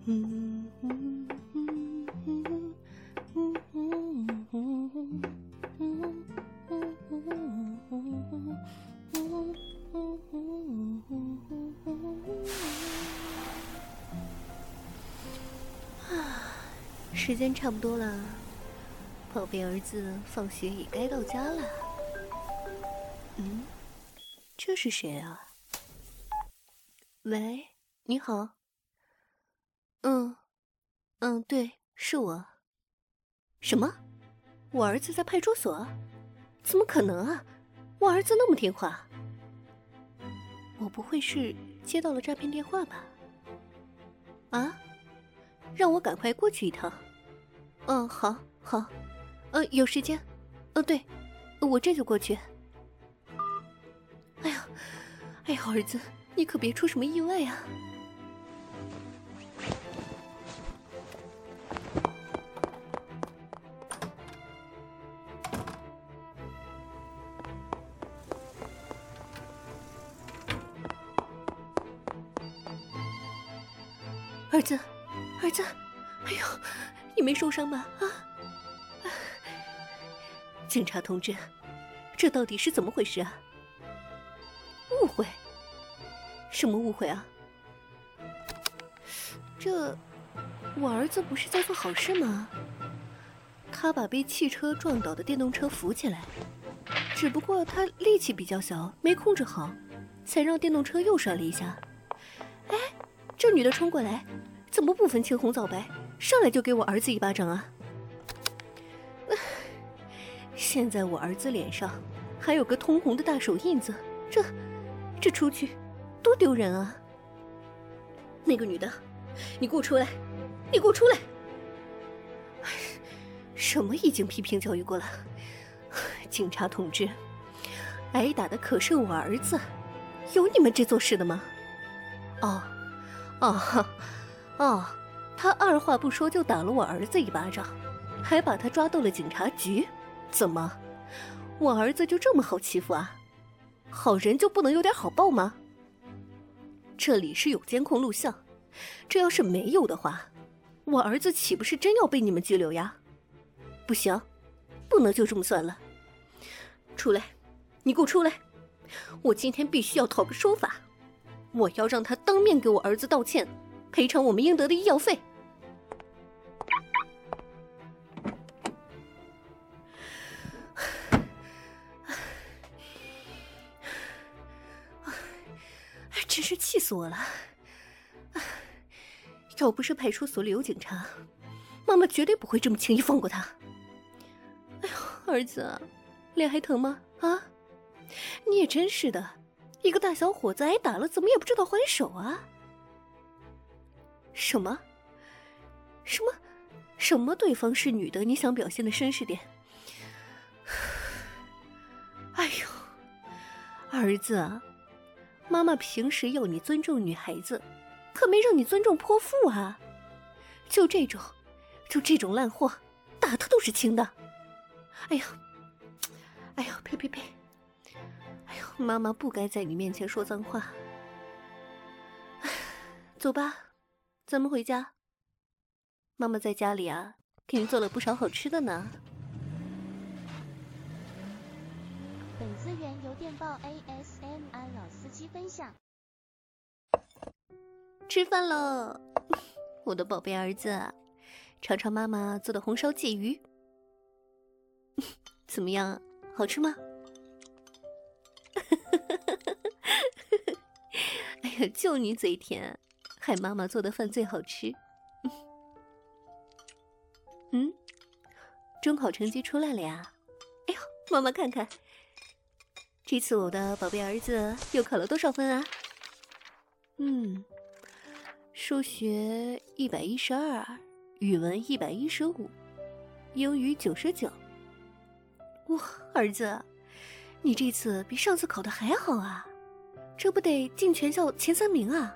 时间差不多了，宝贝儿子放学也该到家了。这是谁啊？喂，你好。对，是我。什么？我儿子在派出所？怎么可能啊？我儿子那么听话。我不会是接到了诈骗电话吧？啊？让我赶快过去一趟。好，有时间。对，我这就过去。哎呀，儿子，你可别出什么意外啊！儿子，哎呦，你没受伤吧？警察同志，这到底是怎么回事啊？误会？什么误会啊？我儿子不是在做好事吗？他把被汽车撞倒的电动车扶起来，只不过他力气比较小，没控制好，才让电动车又摔了一下。哎，这女的冲过来，怎么不分青红皂白，上来就给我儿子一巴掌啊？现在我儿子脸上还有个通红的大手印子，这出去多丢人啊！那个女的，你给我出来！你给我出来！什么已经批评教育过了？警察同志，挨打的可是我儿子，有你们这做事的吗？他二话不说就打了我儿子一巴掌，还把他抓到了警察局。怎么，我儿子就这么好欺负啊？好人就不能有点好报吗？这里是有监控录像，这要是没有的话，我儿子岂不是真要被你们拘留呀？不行，不能就这么算了。出来，你给我出来！我今天必须要讨个说法，我要让他当面给我儿子道歉，赔偿我们应得的医药费。真是气死我了！要不是派出所里有警察，妈妈绝对不会这么轻易放过他。哎呦，儿子，脸还疼吗？啊，你也真是的，一个大小伙子挨打了，怎么也不知道还手啊？什么？对方是女的，你想表现的绅士点？哎呦，儿子啊！妈妈平时要你尊重女孩子，可没让你尊重泼妇啊！就这种烂货，打他都是轻的。哎呀，呸！哎呦，妈妈不该在你面前说脏话。走吧，咱们回家。妈妈在家里啊，给你做了不少好吃的呢。 本资源由电报 ASMR 老司机分享。 吃饭喽，我的宝贝儿子，尝尝妈妈做的红烧鲫鱼，怎么样？好吃吗？哎呀，就你嘴甜，害妈妈做的饭最好吃。中考成绩出来了呀！哎呦，妈妈看看。这次我的宝贝儿子又考了多少分啊？数学112，语文115，英语99。哇，儿子，你这次比上次考的还好啊，这不得进全校前3名啊？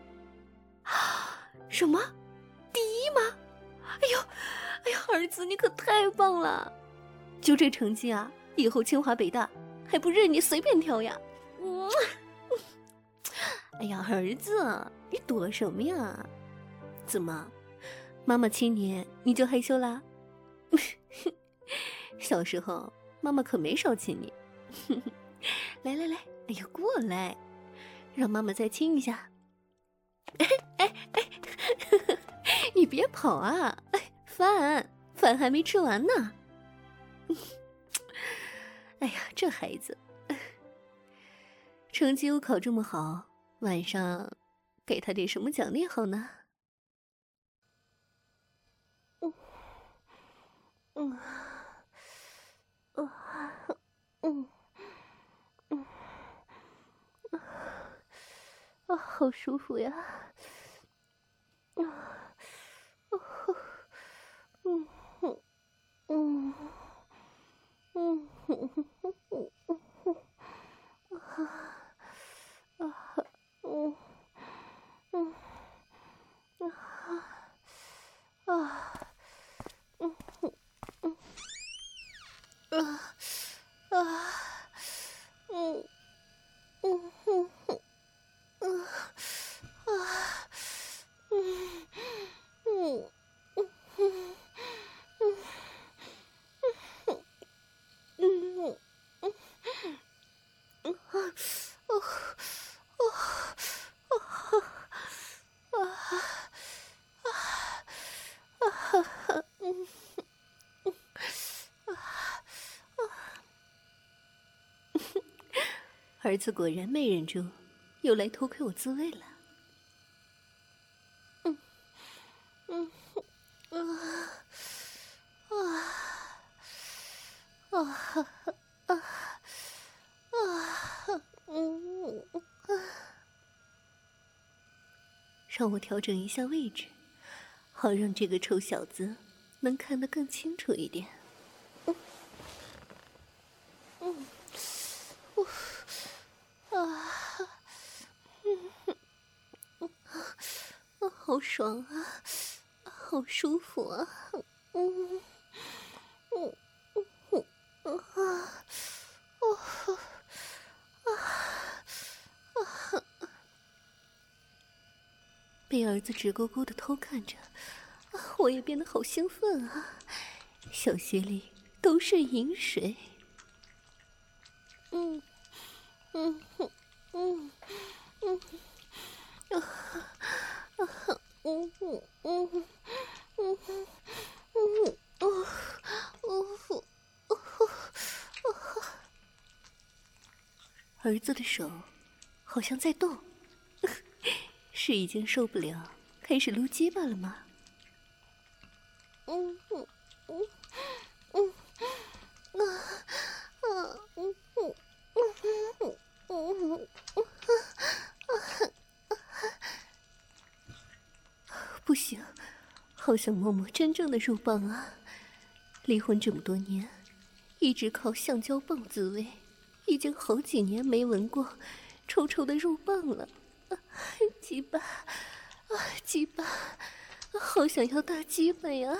什么？第一吗？哎呦，儿子你可太棒了！就这成绩啊，以后清华北大还不任你随便挑呀！哎呀，儿子，你躲什么呀？ 怎么，妈妈亲你就害羞啦？小时候妈妈可没少亲你。来来来，哎呀，过来，让妈妈再亲一下。你别跑啊！饭还没吃完呢。哎呀，这孩子，成绩又考这么好，晚上给他点什么奖励好呢？好舒服呀！儿子果然没忍住，又来偷窥我滋味了。让我调整一下位置，好让这个臭小子能看得更清楚一点。好爽啊，好舒服啊！被儿子直勾勾的偷看着，我也变得好兴奋啊！小穴里都是饮水。儿子的手好像在动，是已经受不了，开始撸鸡巴了吗？不行，好想摸摸真正的肉棒啊！离婚这么多年，一直靠橡胶棒自慰，已经好几年没闻过臭臭的肉棒了。鸡巴，鸡巴，好想要大鸡巴呀！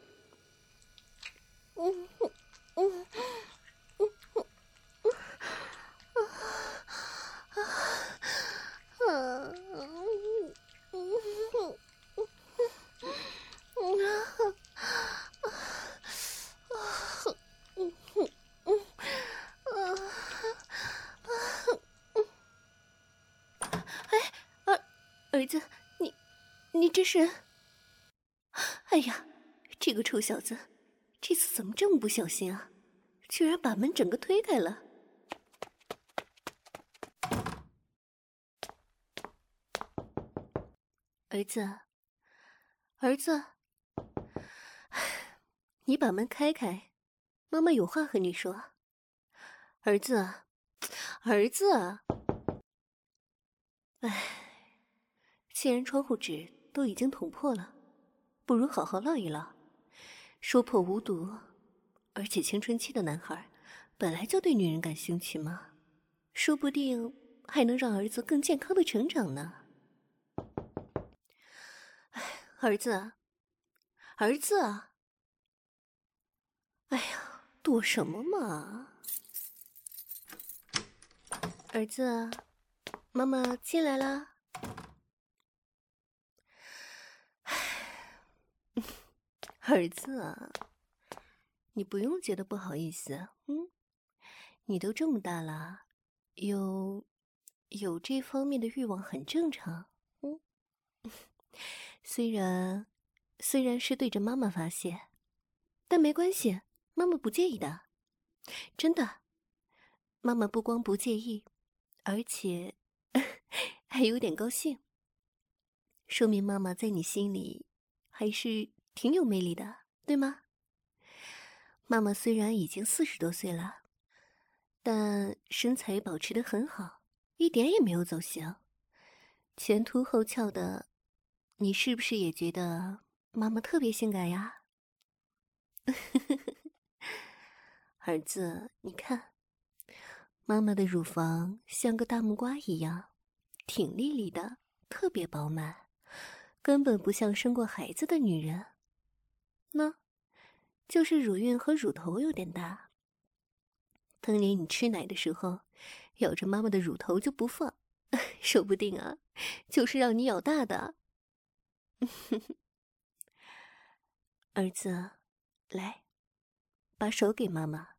儿子，你这是……哎呀，这个臭小子，这次怎么这么不小心啊？居然把门整个推开了！儿子，儿子，你把门开开，妈妈有话和你说。儿子，儿子，哎，既然窗户纸都已经捅破了，不如好好唠一唠。说破无毒，而且青春期的男孩本来就对女人感兴趣嘛，说不定还能让儿子更健康的成长呢。哎，儿子，儿子，哎呀，躲什么嘛？儿子，妈妈进来啦。唉， 儿子啊，你不用觉得不好意思，你都这么大了，有这方面的欲望很正常，虽然是对着妈妈发泄，但没关系，妈妈不介意的，真的，妈妈不光不介意，而且还有点高兴，说明妈妈在你心里还是挺有魅力的，对吗？妈妈虽然已经40多岁了，但身材保持得很好，一点也没有走形，前凸后翘的，你是不是也觉得妈妈特别性感呀？儿子，你看，妈妈的乳房像个大木瓜一样，挺立立的，特别饱满，根本不像生过孩子的女人。那，就是乳晕和乳头有点大。当年你吃奶的时候，咬着妈妈的乳头就不放，说不定啊，就是让你咬大的。儿子，来，把手给妈妈。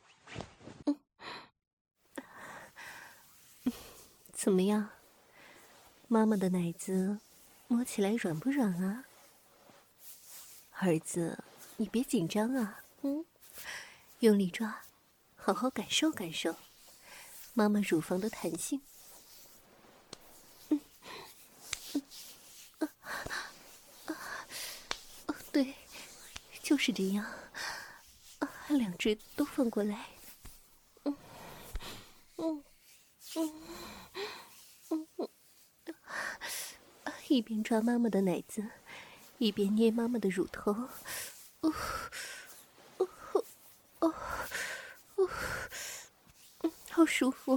怎么样？妈妈的奶子摸起来软不软啊？儿子，你别紧张啊，用力抓，好好感受感受妈妈乳房的弹性。对，就是这样，两只都放过来。一边抓妈妈的奶子，一边捏妈妈的乳头。好舒服。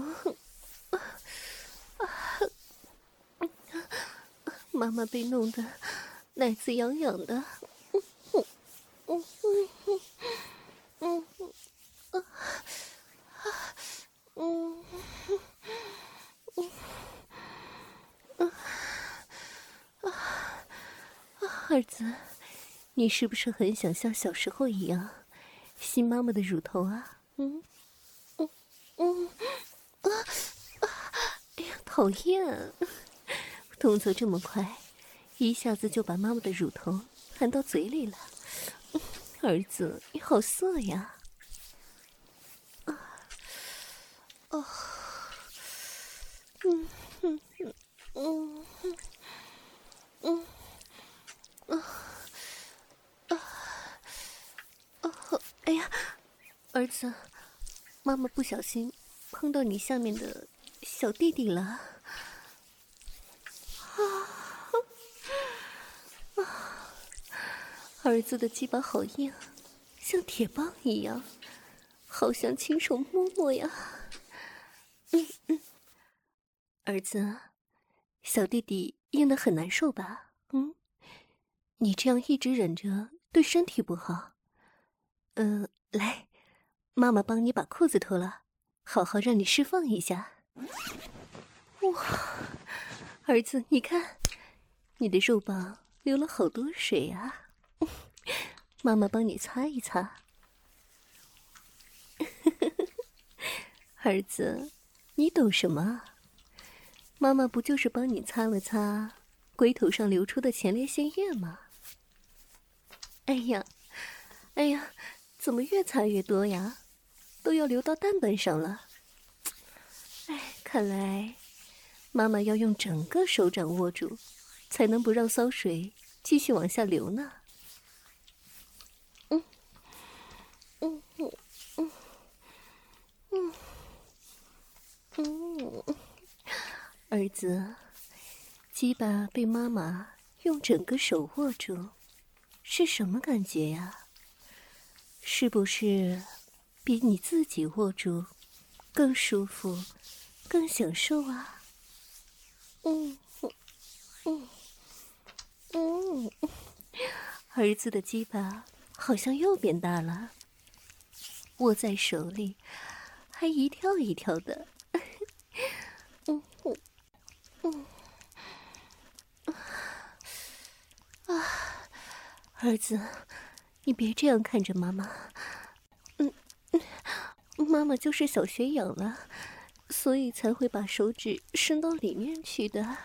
妈妈被弄得奶子痒痒的。儿子，你是不是很想像小时候一样吸妈妈的乳头啊？哎呀，讨厌！动作这么快，一下子就把妈妈的乳头含到嘴里了。儿子，你好色呀！哎呀，儿子，妈妈不小心碰到你下面的小弟弟了。儿子的鸡巴好硬，像铁棒一样，好想亲手摸摸呀。儿子，小弟弟硬得很难受吧？你这样一直忍着，对身体不好。来，妈妈帮你把裤子脱了，好好让你释放一下。哇，儿子，你看，你的肉棒流了好多水啊。妈妈帮你擦一擦。儿子，你懂什么啊？妈妈不就是帮你擦了擦龟头上流出的前列腺液吗？哎呀，哎呀，怎么越擦越多呀？都要流到蛋板上了。哎，看来妈妈要用整个手掌握住，才能不让骚水继续往下流呢。儿子，鸡巴被妈妈用整个手握住，是什么感觉呀？是不是比你自己握住更舒服、更享受啊？儿子的鸡巴好像又变大了，握在手里还一跳一跳的。儿子， 你别这样看着妈妈。妈妈就是小学痒了，所以才会把手指伸到里面去的。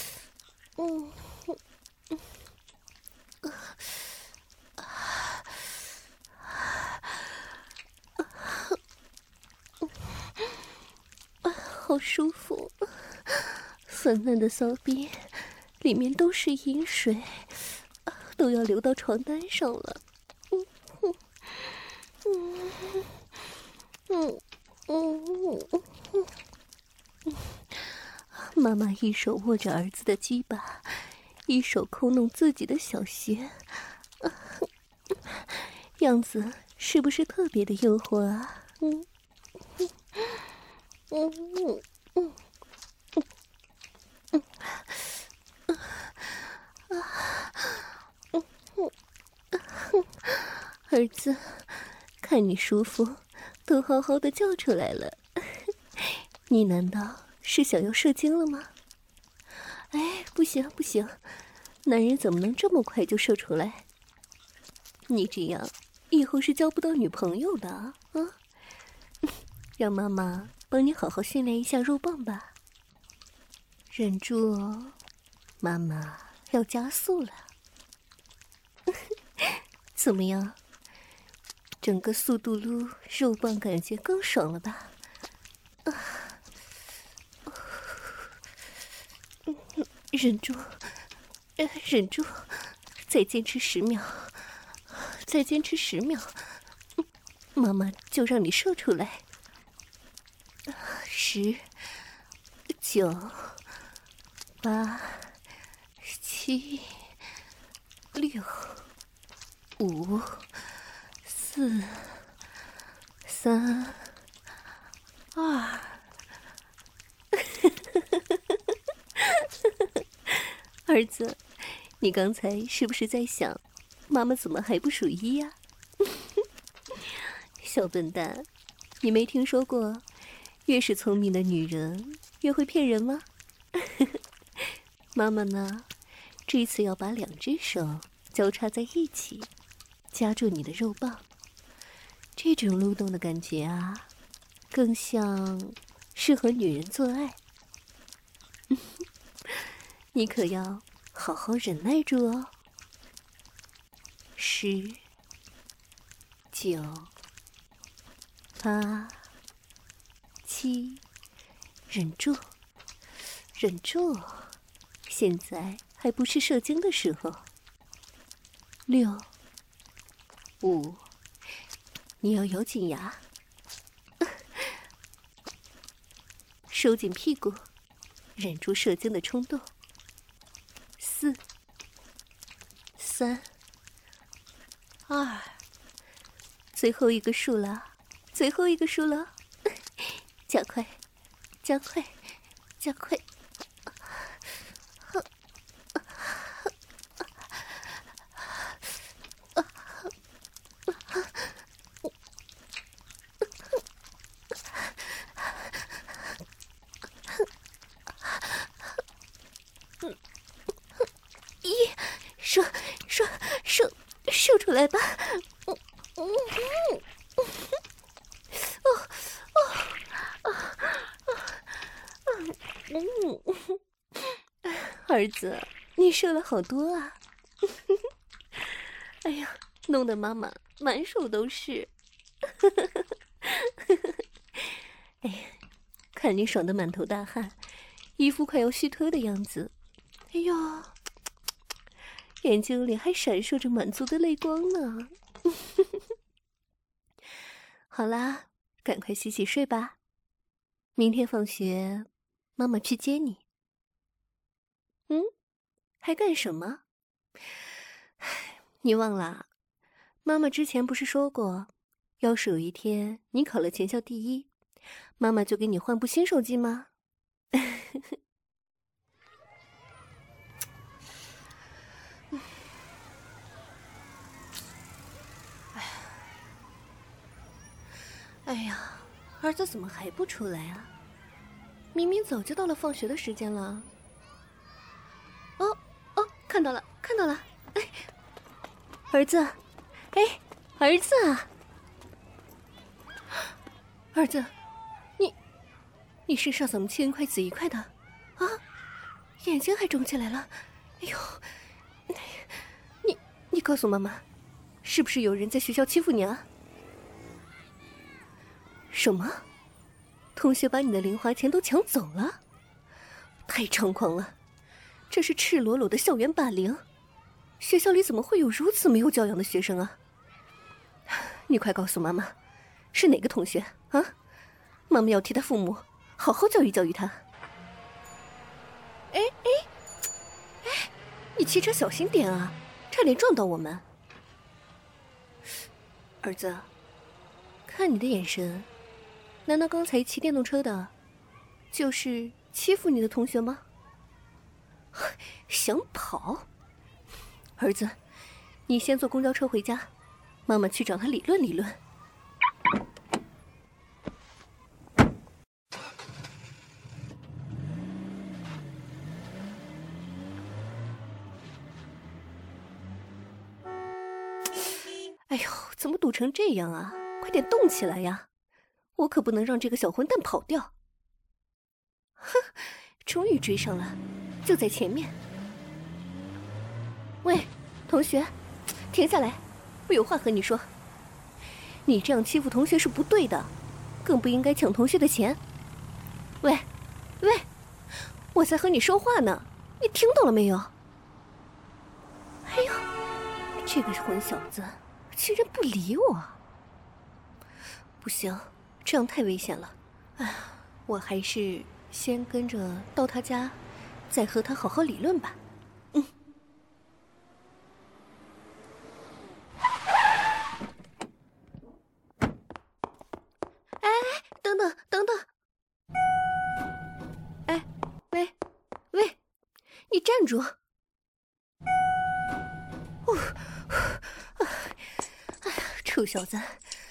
好舒服，粉嫩的骚逼，里面都是阴水，都要流到床单上了。妈妈一手握着儿子的鸡巴，一手抠弄自己的小穴，样子是不是特别的诱惑啊？儿子，看你舒服，都好好的叫出来了。你难道是想要射精了吗？哎，不行不行，男人怎么能这么快就射出来？你这样以后是交不到女朋友的啊！让妈妈帮你好好训练一下肉棒吧。忍住哦，妈妈要加速了。怎么样？整个速度撸肉棒感觉更爽了吧？忍住，忍住，再坚持10秒，再坚持10秒，妈妈就让你射出来。10、9、8、7、6、5、4、3、2。儿子，你刚才是不是在想，妈妈怎么还不数1呀？小笨蛋，你没听说过，越是聪明的女人越会骗人吗？妈妈呢，这次要把2只手交叉在一起，夹住你的肉棒，这种撸动的感觉啊，更像是和女人做爱。你可要好好忍耐住哦。10、9、8、7，忍住，忍住，现在还不是射精的时候。6、5，你要咬紧牙，收紧屁股，忍住射精的冲动。4、3、2，最后一个数了，最后一个数了，加快，加快，加快！射出来吧！儿子，你射了好多啊！哎呀，弄得妈妈满手都是。哎呀，看你爽得满头大汗，一副快要虚脱的样子。哎呦，眼睛里还闪烁着满足的泪光呢。好啦，赶快洗洗睡吧，明天放学妈妈去接你。还干什么？你忘了，妈妈之前不是说过，要是有一天你考了全校第1，妈妈就给你换部新手机吗？哎呀，儿子怎么还不出来啊？明明早就到了放学的时间了。哦，看到了，看到了！哎，儿子，哎， 儿子啊，儿子，你身上怎么青一块紫一块的？啊，眼睛还肿起来了！哎呦，你告诉妈妈，是不是有人在学校欺负你啊？什么？同学把你的零花钱都抢走了？太猖狂了！这是赤裸裸的校园霸凌，学校里怎么会有如此没有教养的学生啊？你快告诉妈妈，是哪个同学啊？妈妈要替他父母好好教育教育他。哎，你骑车小心点啊，差点撞到我们。儿子，看你的眼神，难道刚才骑电动车的就是欺负你的同学吗？想跑？儿子，你先坐公交车回家，妈妈去找他理论理论。哎呦，怎么堵成这样啊？快点动起来呀！我可不能让这个小混蛋跑掉。哼，终于追上了，就在前面。喂，同学，停下来，我有话和你说。你这样欺负同学是不对的，更不应该抢同学的钱。喂，我在和你说话呢，你听到了没有？哎呦，这个混小子居然不理我！不行，这样太危险了。哎，我还是先跟着到他家，再和他好好理论吧。等等！哎，喂，你站住！臭小子！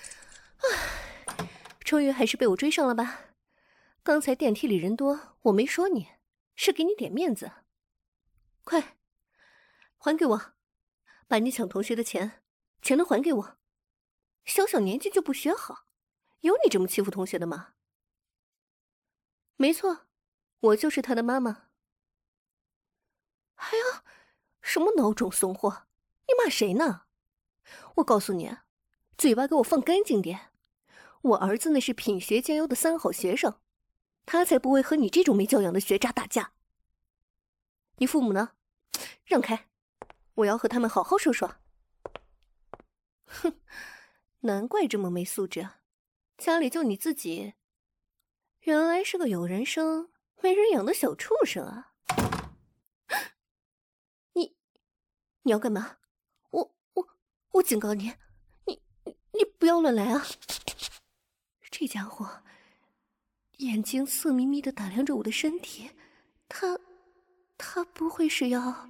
终于还是被我追上了吧？刚才电梯里人多，我没说你，是给你点面子。快，还给我！把你抢同学的钱全都还给我！小小年纪就不学好，有你这么欺负同学的吗？没错，我就是他的妈妈。哎呀，什么孬种怂货！你骂谁呢？我告诉你，嘴巴给我放干净点。我儿子那是品学兼优的3好学生，他才不会和你这种没教养的学渣打架。你父母呢？让开，我要和他们好好说说。哼，难怪这么没素质，家里就你自己，原来是个有人生没人养的小畜生啊！你要干嘛？我警告你，你不要乱来啊！这家伙眼睛色眯眯的打量着我的身体，他不会是要……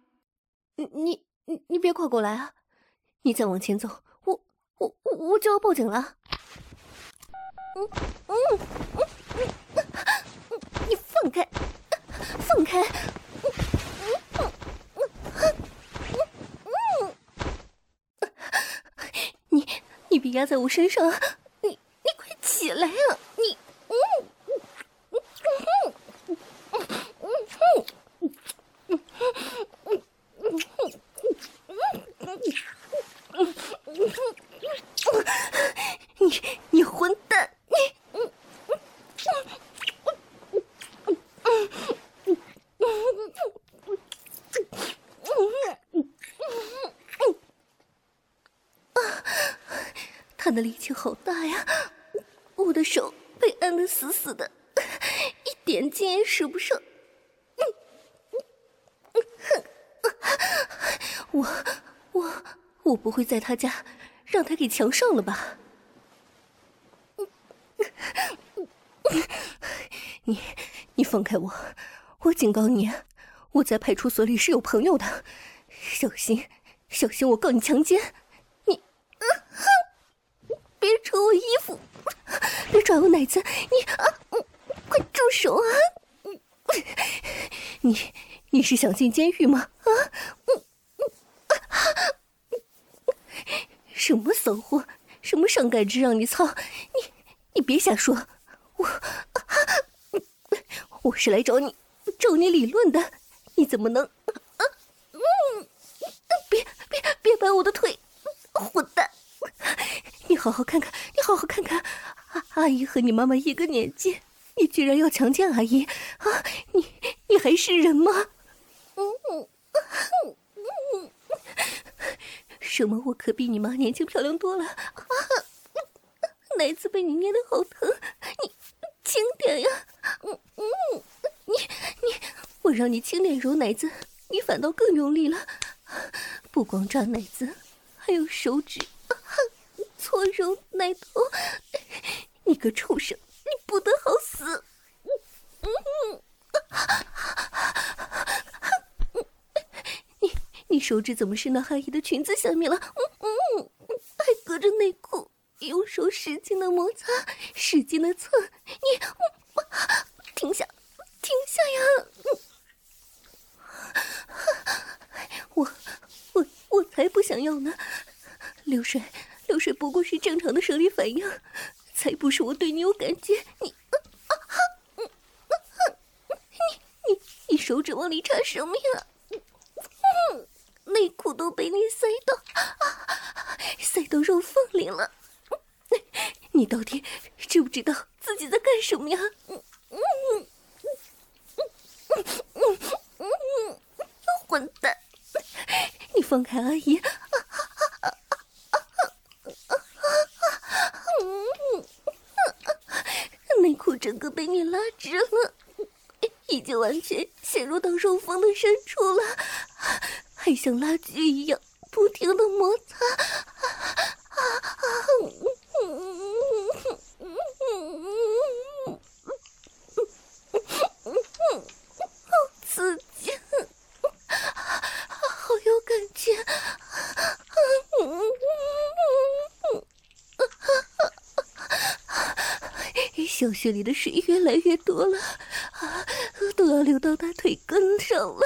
你别跨过来啊！你再往前走，我就要报警了！你放开！你别压在我身上啊！你快起来啊！你混蛋！他的力气好大呀，我的手被按得死死的，一点劲也使不上。我不会在他家让他给强上了吧？你放开我！我警告你，我在派出所里是有朋友的，小心我告你强奸！你别扯我衣服，别抓我奶子！快住手啊！你是想进监狱吗？ 什么骚货，什么伤感之让你操？你别瞎说，我是来找你理论的，你怎么能？别掰我的腿，混蛋！你好好看看，阿姨和你妈妈一个年纪，你居然要强奸阿姨啊！你还是人吗？什么？我可比你妈年轻漂亮多了啊！奶子被你捏得好疼，你轻点呀！我让你轻点揉奶子，你反倒更用力了。不光抓奶子，还有手指搓揉奶头，你个畜生，你不得好死！你手指怎么伸到阿姨的裙子下面了？还隔着内裤，用手使劲的摩擦，使劲的蹭，你停下呀！我才不想要呢！流水不过是正常的生理反应，才不是我对你有感觉。你手指往里插什么呀？内裤都被你塞到肉缝里了。你到底知不知道自己在干什么呀？混蛋！你放开阿姨！内裤整个被你拉直了，已经完全陷入到肉缝的深处了，还像拉锯一样不停的摩擦。好刺激，好有感觉。小穴里的水越来越多了，都要流到大腿根上了。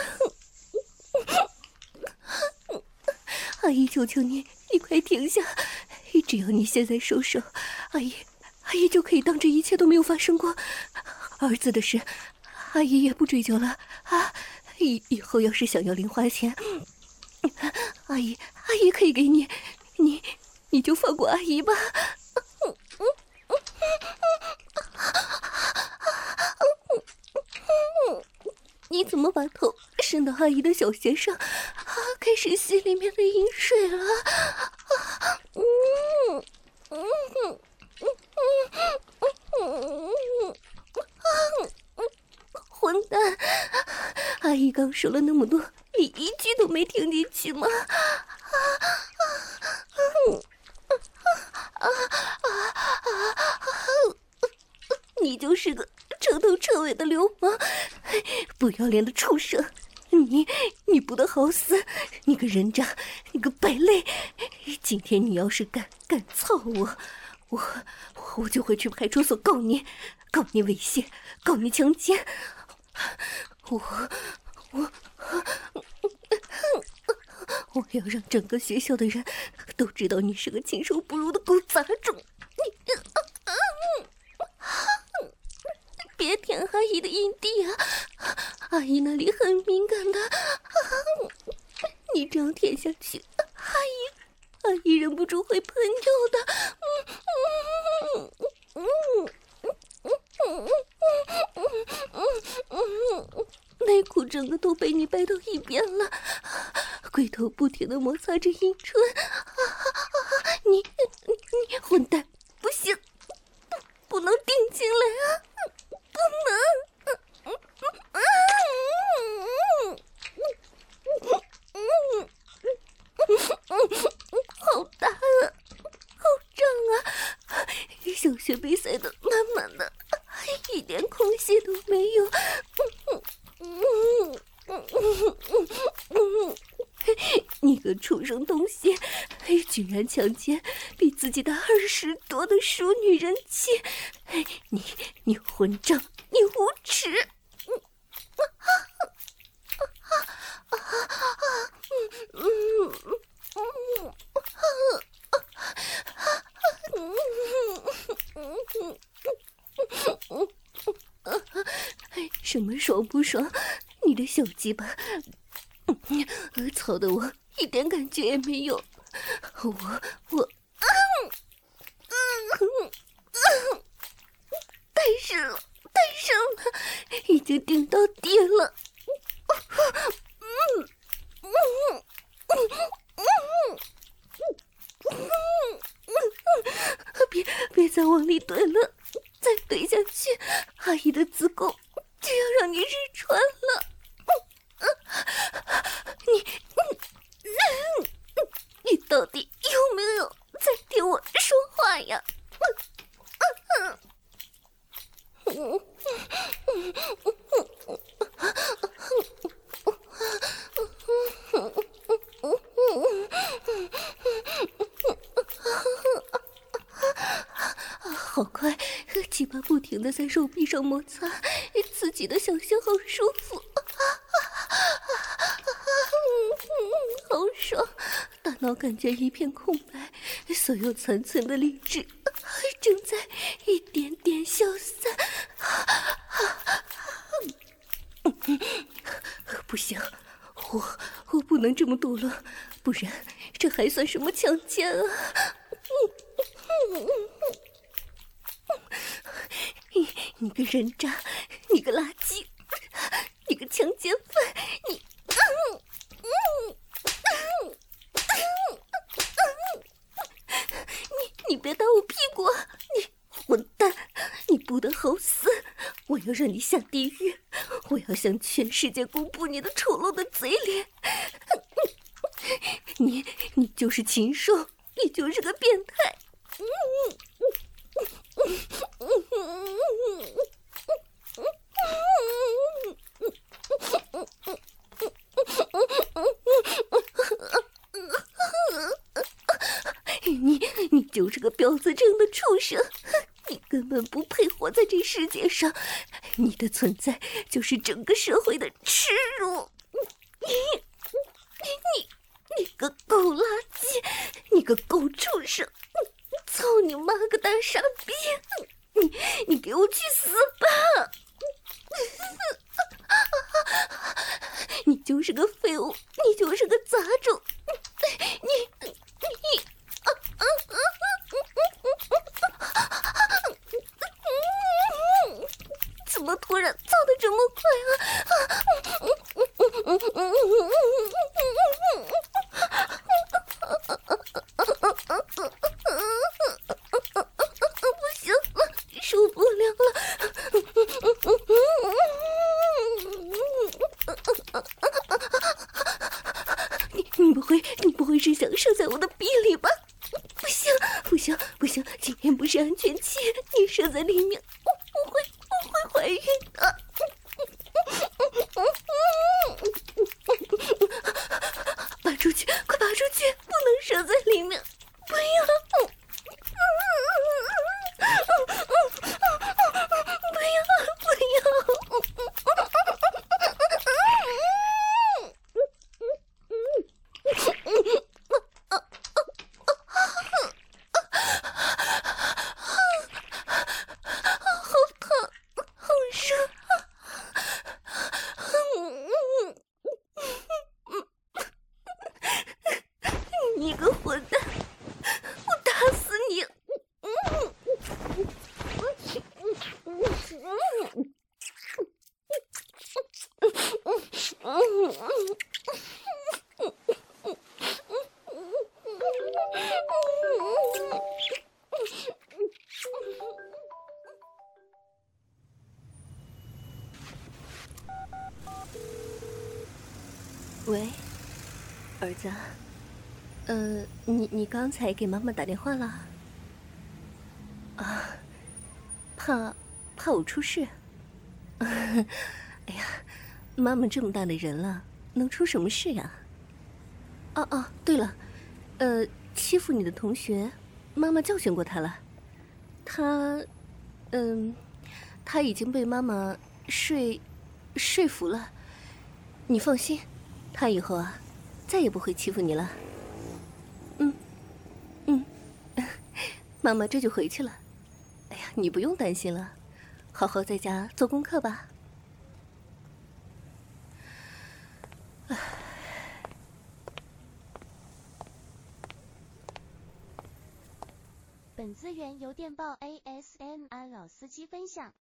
阿姨，求求你快停下！只要你现在收手，阿姨就可以当这一切都没有发生过。儿子的事，阿姨也不追究了啊！以后要是想要零花钱，阿姨可以给你，你就放过阿姨吧。你怎么把头伸到阿姨的小穴上，开始吸里面的饮水了？混蛋！阿姨刚说了那么多，你一句都没听进去吗？你就是个彻头彻尾的流氓，不要脸的畜生！你不得好死！你个人渣，你个败类！今天你要是敢操我就会去派出所告你猥亵，告你强奸。我要让整个学校的人都知道你是个禽兽不如的狗杂种！别舔阿姨的阴蒂啊，阿姨那里很敏感的。你这样舔下去，阿姨忍不住会喷尿的。内裤整个都被你掰到一边了，龟头不停地摩擦着阴唇。你混蛋，不行，不能顶进来啊！不能！好大啊，好胀啊！小穴被塞得满满的，一点空隙都没有。你个畜生东西，居然强奸比自己大20多的熟女人妻！你混账，你无耻！ 什么爽不爽？你的小鸡巴，操的我一点感觉也没有。我，太深了，太深了，已经顶到底了。别再往里怼了，再怼下去，阿姨的子宫就要让你日穿了。你到底有没有在听我说话呀？好快，鸡巴不停地在手臂上摩擦，自己的想象好舒服，好爽，大脑感觉一片空白，所有残存的理智正在一点点消散。不行，我不能这么堕落，不然这还算什么强奸啊？你个人渣，你个垃圾，你个强奸犯，你别打我屁股啊！你混蛋，你不得好死！我要让你下地狱，我要向全世界公布你的丑陋的嘴脸！你就是禽兽，你就是个变态！你就是个婊子症的畜生，你根本不配活在这世界上，你的存在就是整个社会的耻辱！你个狗垃圾，你个狗畜生！操你妈个大傻逼！你给我去死吧！你就是个废物，你就是个杂种！你怎么突然造得这么快不行了，受不了了！你不会是想射在我的逼里吧？不行，今天不是安全期，你射在里面，我会怀孕的。拔出去，快拔出去，不能射在里面，不要！不要！好疼，好热！你个混蛋，我打死你！喂，儿子，你刚才给妈妈打电话了？啊，怕我出事？哎呀，妈妈这么大的人了，能出什么事呀？哦，对了，欺负你的同学，妈妈教训过他了，他已经被妈妈说服了，你放心，他以后啊，再也不会欺负你了。妈妈这就回去了。哎呀，你不用担心了，好好在家做功课吧。 本资源由电报 ASMR 老司机分享。